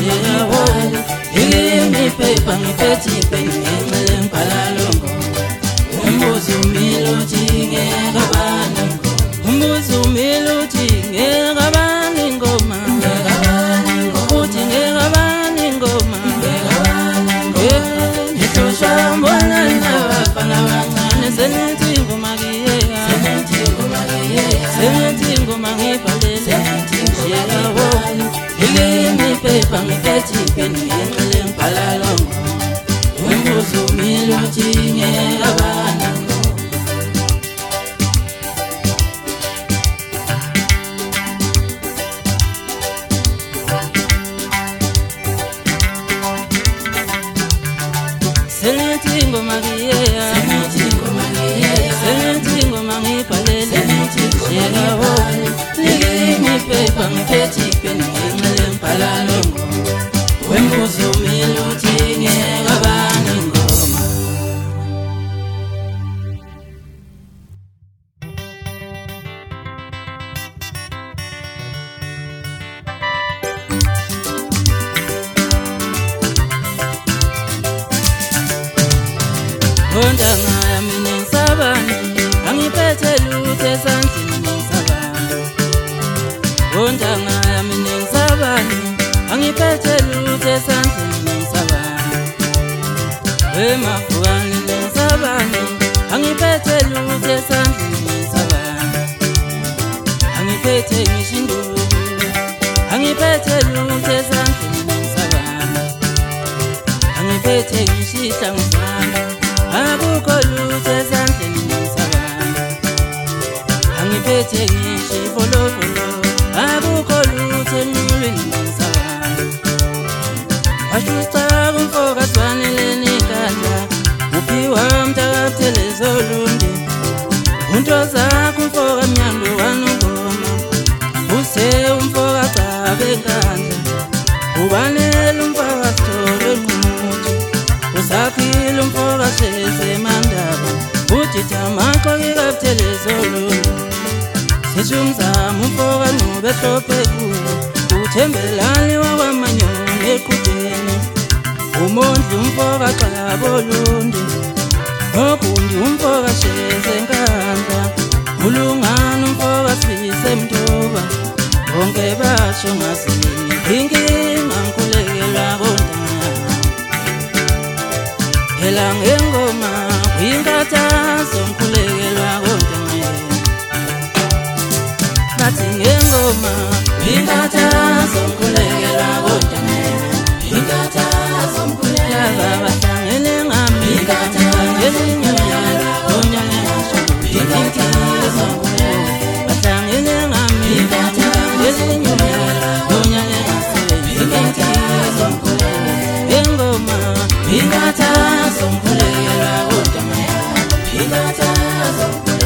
Ilimi paper ngiphethi pen ngenxele ngibhalalongo umbuzo umiluthi ngekabani umbuzo umiluthi ngekabani ngoma uthi ngekabani ngoma ngihlushwa mbona nabafana abancane senithi ngoma kiyeya senithi ngoma ngibhalele ilimi paper ngiphethi pen ngenxele ngibhalalongo umbuzo umiluthi ngekabani senithi ngoma kiyeya senithi ngoma ngibhalele ilimi paper ngiphethi pen ngenxele ngibhalalongo umbuzo umiluthi ngekabani ngoma Ondanga yami nisabani angiphethe lutho esandleni nisabani Ondanga yami nisabani angiphethe lutho esandleni nisabani Wemafukani nisabani angiphethe lutho esandleni nisabani Angiphethe ngishinduku angiphethe lutho esandleni nisabani Angiphethe ngishihlangu sami akukho lutho esandleni nisabani Angiphethe ngishifolofolo akukho lutho enqulwini nisabani Washusta kumfoka swaneleni kanda uphiwa mtakabuthelezolundi untoza kumfoka mnyando wanongoma use umfoka cabe nkandla ubanela umfoka sithole nqumuthi usaphile umfoka sheze mandaba ujitha maqoki kabuthelezolundi seshumzama umfoka nqobe hlophe kuyo uthembelani wakwamanyoni eqhudeni umondli umfoka xabolundi ogundi umfoka sheze nkandla ulungana umfoka sise mthoba bonke basho ngasinye inkinga ngikhulekela kontanga phela ngengoma kwinkathazo ngikhulekela kontanga bathi ngengoma kwinkathazo ngikhulekela kontanga inkathazo ngikhulekela bahlangene ngami ngezinyonyana onyane ngasho inkathazo bahlangene ngami ngezinyonyana onyane ngasho inkathazo ngengoma inkathazo ngikhulekela kontanga inkathazo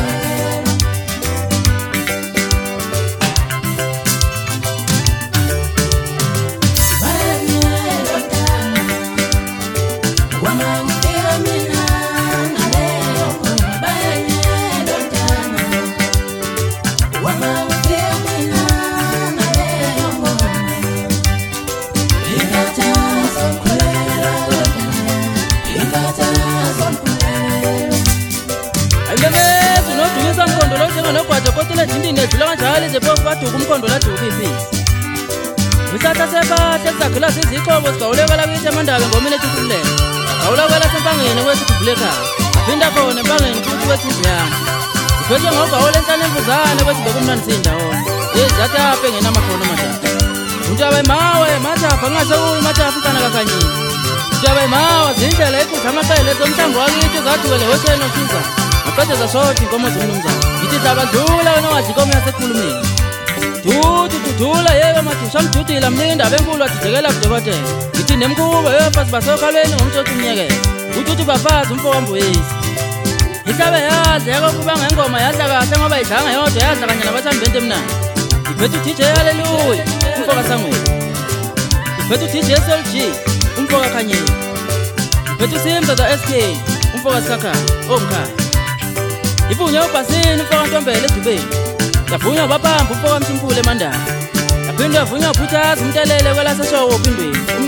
Usatha sebahle sakhula sizixobo sigawulekela kithi emandabe ngomini ethi awulakwela sempangeni kwesithubule ekhaya aphinda khona empangeni futhi wethindiyana siphethwe ngogawule entana emvuzane kwethi bekumnandi siyindawona yezataphe ngenamakhono madada untabayemawe mathapha ngingashekuyo mathapha ikana kakanyini untabayemawe zindlela iphutha amaqele zomhlambi wakithi zathukele hosheni osiza aqede zashoda inkomo zomnumzana ithi hlabadlula wena wadla inkomo yasekhulumeni Dudula yebo mathusha mdudila mlinda benkulu adidekela kudokotela ithi nemkubo yefasi basokhalweni ngomtshothi umnyekelo uthi bafazi umfo wambuyisi ihlabe yadla yakokuba ngengoma yadla kahle ngoba idlanga yodwa yadla kanye nabathandi bento emnandi iphethe uDJ Hallelujah umfo kaSangweni iphethe uDJ SLG umfo kaKhanyeni iphethe uSimza za SK umfo kaSakha omkhaya ibunya ubhasini umfo kaNtombela eDubeni yavunywa babamba umfo kaMthimkhulu eMandala yaphindwa yavunywa uPhuthazi umtelele kwelaseShowe ophindweni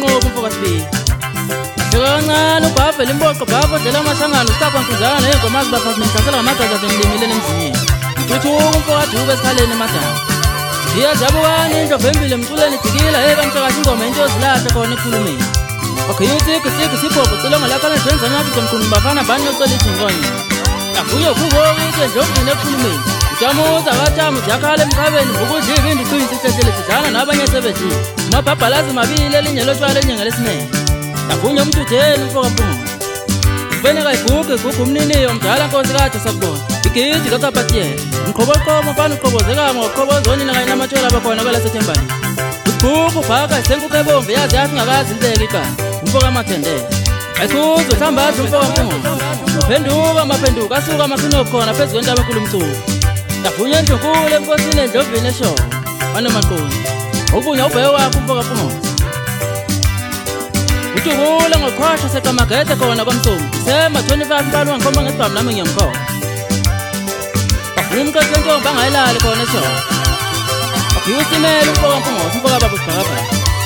kwasibili. Kancane ubhabhela impoqo bhapho dlela amashangano usapha nkuzana ney'ngomazi baphathi nimhlasela ngamagazi asemlimile nemzini. Thuthuka umfoka Dube esikhaleni emadala. Iyazabukani indlovu embili emculeni idikila kamhlakathi ingoma into yozilahla khona ekhulumeni. Wakhiya uThigi sibhobho cilonga lakho alenzeni ngathi mkhulu bafana bani yocela ijingonye. Avuye ukuwoke endlovini ekhulumeni. Ujamuza kajamu jakhala emkhabeni ukudliva indiqinisi ihlehlele sidlana nabanye sebedlile. Umabhabhalazi mabili elinye lotshwala elinye ngalesinene. Avunya umuntu ujeni umfoka Mpungose. Ufeneka igugu umniniyo mdala nkosikazi sakubona. Igidi kakapatiyela. Umqhoboqhobo mfana uqhobozeka ngoqhobozoni nakanye namatshela abakhona kwelaseThembani. Ugugu bhaka isenkukhu ebomvu yazi ngakazi inteke igama. Umfoka Mathendela. Ayikhuze uhlambathi umfoka Mpungose. Phenduka maphenduka asuka amakhinobu khona phezu kwentaba enkulu umculo. Avunya endlunkulu enkosini endlovini eshowe. Wanomaquni. Uvunya ubhewe wakho umfoka Mpungose. Utubula ngoqhwasha seqamagede khona kwaMsumbu. Disemba 25 mbalo wangikhomba ngesibhamu nami ngiyamkhomba. Umqeqe intombi angayilali khona eshowe. Wakhiya uSimela umfoka Mpungose umfoka baba usibhakabhaka.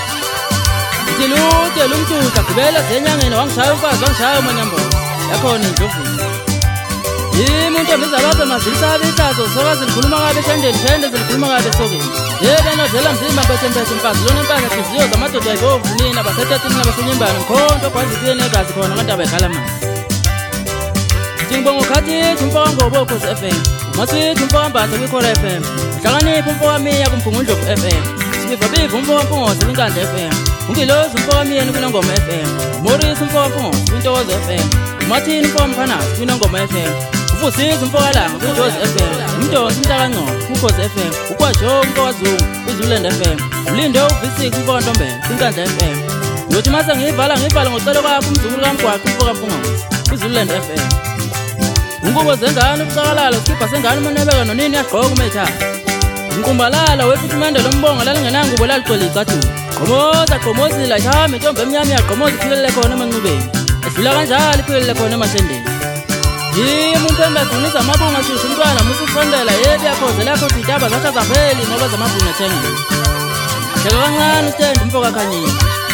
Uthi lumtutha gibela zenyangeni wangishaya umfazi wangishaya umanyambola. Yakhona indlovini. Yimi untombi zabapha mazilisabi ihlazo soka zilikhuluma kabi eshandeni phende zilikhuluma kabi esokeni. Yena nodlela mzima mpethe mfazi lona impahla hliziyo zamadoda ayibovu nina basetatini nabasenyimbane mkhonto kwazi kuye negazi khona ngantaba ekhala manje. Ngibonga ukhathi umfoka Ngobo Ukhozi FM. Masithi umfoka Mbatha kwiKhora FM. Uhlakanipha umfoka Miya kuMphungundlovu FM. Sibiva umfoka Mpungose kwiNkandla FM. Ungilozi umfoka Miyeni kwiNongoma FM. Morris umfoka Mpungose kwiNtokozo FM. Martin umfoka Mphanazi kwiNongoma FM. Ufusisi umfoka Langa kwiJozi FM. Umdonsi umntakangcobo kwiKhozi FM. Ukwajo umfoka Zungu kwiZululand FM. Ulindo uVisiki umfoka Ntombela kwiNkandla FM. Uyothi mase ngivala ngocelo kwakho umzukulu kaMgwaqo umfoka Mpungose kwiZululand FM. Ungubo zengane ubucakalala usikipha sengane umanebeka nonini yagqoka uMethana. Unkumbalala wefitimende lombongo lalingenangubo laligcwele icathulo. Qomozila ihamba intombi emnyama iyagqomoza iphilele khona emancubeni. Edlula kanjalo iphilele khona emashendeni. Yimi umuntu engadunisa amabunga shushu umntwana musufondela yebi yakhozela yakho zitaba zasha zapheli ngoba zamabhunga ethengile. Hleka kancane uTende umfoka Khanyile.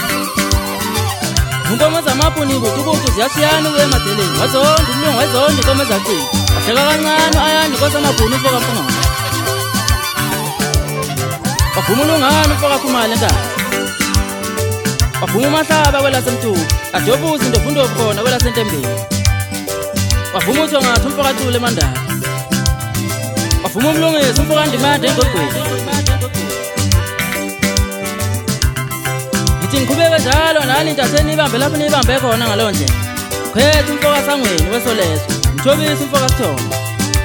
Inkomo zamabhuni butubutu ziyashiyana ukuya emadeleni. Wazonda umlungu wayizonda inkomo ezacile. Hleka kancane ayani inkosi amabhuni umfoka Mpungose. Wavuma ulungane umfoka Khumalo enkandla. Wavuma uMahlaba kwelaseMtuba. Ajobuza indovundovu khona kwelaseNtembeni. Wavuma uThongathi umfoka Thule eMandala. Wavuma uMlungisi umfoka Ndimande eNgogweni. Ngithi ngiqhubeke njalo nani intatheni ibambe lapho niyibambe khona ngalowo ndlela. Khetha umfoka Sangweni weSoleso. Mthobisi umfoka Sithombe.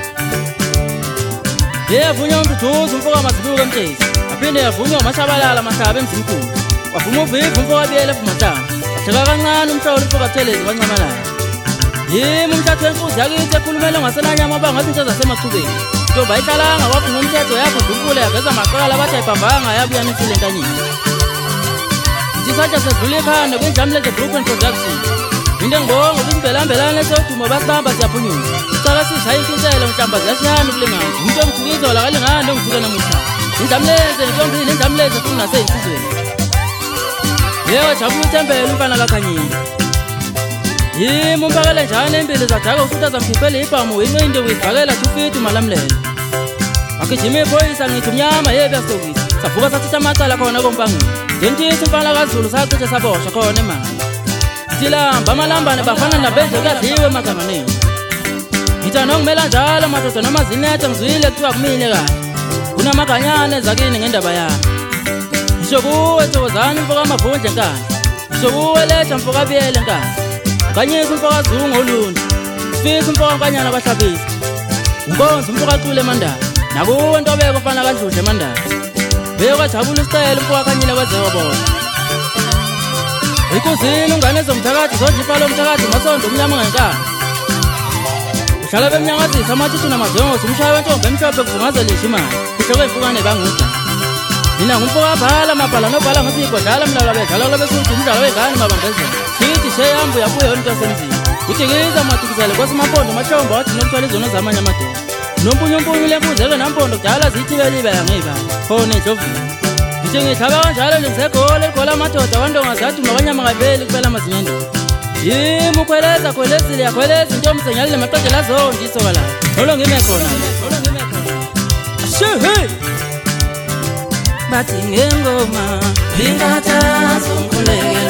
Yavunywa uMduduza umfoka Mazibuko eMtshezi. Aphinde yavunywa uMashabalala Mahlaba eMzimkhulu. Wavuma uVivi umfoka Biyela eVumahlanga. Wahleka kancane umhlawuli umfoka Buthelezi kwaNcamalala. Yimi umthatho wenkuzi yakithi ekhulumele ngaselanyama abanga izinto zasemachubeni. Ntombi ayihlalanga waphuma umthetho yakho uDunkule yaveza amaqala abathi ayibhambanga yabuya nisile entanyeni. Isitsha sedlula ekhanda kwindlamleze group and production. Into engibonga ukuzibelambelana esodumo basibamba siyaphunyuka. Sicala sishaya inkinselo mhlamba ziyashiyana ukulingana. Umuntu omthukizwa lakalingana ongithuke namuhla. Indlamleze ntombile indlamleze futhi nasey'nsizweni. Yebo jabula uThembela umfana kaKhanyile. Yimi umpakele njani empilo zadaka usuthi zamkhiphela ibhamu winqindi uyibhakela 250 malamlela. Agijima iphoyisa ngithi umnyama yebi yasokisa. Savuka sathitha amacala khona kompangeni. Ngentisa umfana kaZulu sacishe saboshwa khona emali. Silamba amalambane bafana nabenje kuyadliwe emazamaneni. Ngitha nongimela njalo madoda noma zinethe ngizwile kuthiwa kumile kahle. Kunamaganyane ezakini ngendaba yami. Ngisho kuwe Thokozani umfoka Mavundla enkandla. Ngisho kuwe Letha umfoka Biyela enkandla. Khanyisa umfoka Zungu uLundi. Sifisa umfoka Nkanyana Bahlabisa. Unkonzo umfoka Thule eMandala. Nakuwe Ntobeko umfana kaNdludla eMandala. Bekajabula uStyle umfoka Khanyile kwezehobola. Ikuzini ungane zomthakathi zodlipa lomthakathi masondo umnyama ngenkani. Uhlala bemnyakazisa amathutu namazongozi umshaya wentombi emhlophe kuvungazelisha imali. Ihloko ey'fukane bangudla. Mina ngumfoka Bhala Mabhala nobhala ngosipho dlala mdlalo bedlala kula besuthi umdlalo wengane mabambezela. Sithi sheyambu yabuye yonke semzini. Utikiza mathukizele kwasemampondo mahlomba wathi nokuthwala izono zamanye amadoda. Nompunyumpunyu lempuze-ke nampondo kudala zithi belibela ngey'bala. Khona endlovini. Nje ngihlaba kanjalo nje ngisegole ligqola amadoda abantu ongazathi mabanyama ngabeli kuphela amazinyendo. Yimi ukhweleza khwelezile yakhweleza intombi senyalile maqedela zonke isoka la. Ngolo ngime khona. Shehe. Bathi ngengoma ingathazo ngikhulekela